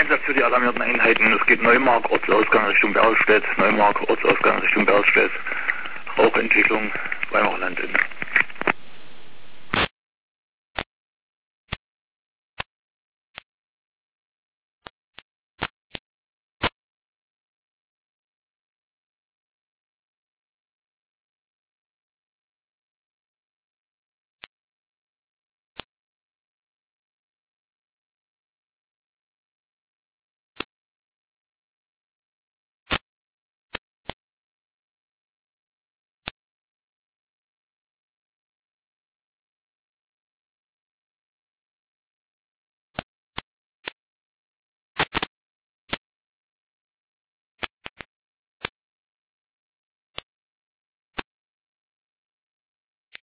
Einsatz für die alarmierten Einheiten. Es geht Neumark, Ortsausgang Richtung Berlstedt. Neumark, Ortsausgang Richtung Berlstedt. Rauchentwicklung, Weimarer Land.